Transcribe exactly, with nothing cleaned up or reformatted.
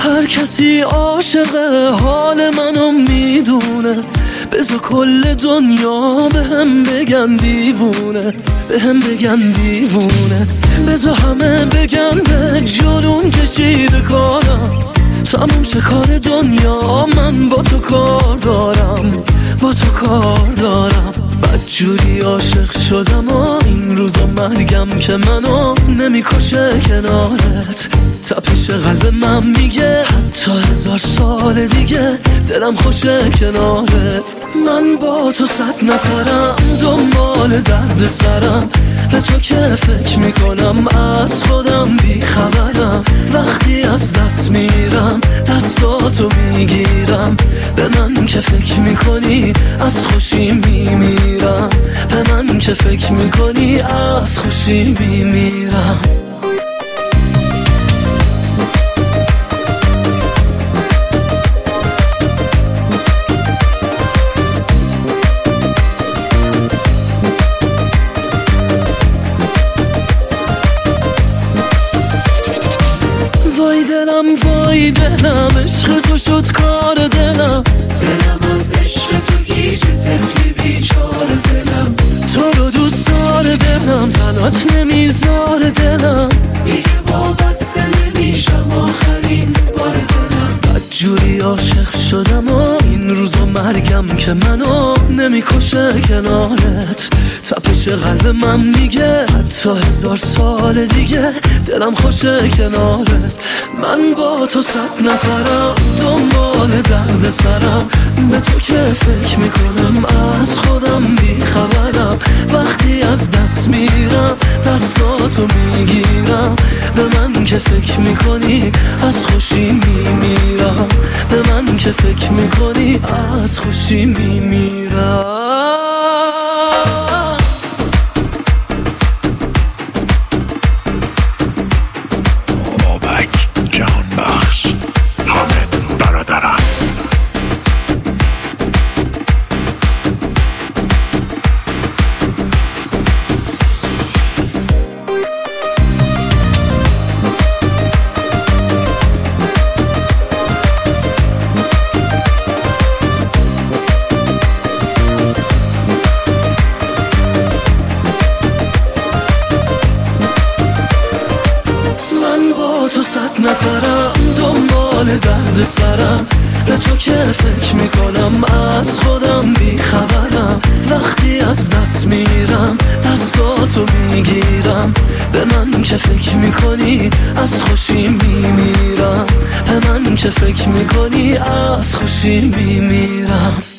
هر کسی عاشق حال منو میدونه، بذار کل دنیا به هم بگن دیوونه، به هم بگن دیوونه. بذار همه بگن به جنون کشیده کارم، تموم چه کار دنیا، من با تو کار دارم، با تو کار دارم. بدجوری عاشق شدم و این روزا مرگم که منو نمیکشه کنارت. تپش قلب من میگه حتی هزار سال دیگه دلم خوشه کنارت. من با تو صد نفرم دنبال درد سرم، به تو که فکر میکنم از خودم بیخبرم. وقتی از دست میرم دستاتو میگیرم، به من که فکر میکنی از خوشی میمیرم، به من که فکر میکنی از خوشی میمیرم. وای دلم وای دلم، عشق تو شد کار دلم. دلم از عشق تو گیج طفلی بیچار دلم. تو رو دوست داره دلم، تنات نمیذار دلم. دیگه وابسته نمیشم آخرین بار دلم. بدجوری عاشق شدم و این روزا مرگم که منو نمیکشه کنارت. تپش قلب من میگه حتی هزار سال دیگه دلم خوشه کنارت. من با تو صد نفرم دنبال درد سرم، به تو که فکر میکنم از خودم بیخبرم. وقتی از دست میرم دستاتو میگیرم، به من که فکر میکنی از خوشی میمیرم، به من که فکر میکنی از خوشی میمیرم. تو صد نفرم دنبال درد سرم، به تو که فکر میکنم از خودم بیخبرم. وقتی از دست میرم دستاتو میگیرم، به من که فکر میکنی از خوشی میمیرم، به من که فکر میکنی از خوشی میمیرم.